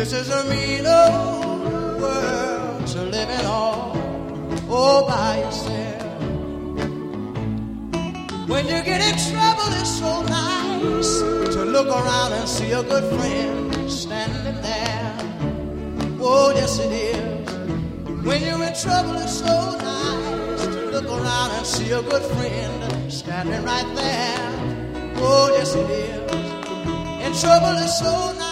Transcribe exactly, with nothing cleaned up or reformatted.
This is a mean old world to live in all, all by yourself. When you get in trouble, it's so nice to look around and see a good friend standing there. Oh, yes it is. When you're in trouble, it's so nice to look around and see a good friend standing right there. Oh, yes it is. In trouble, it's so nice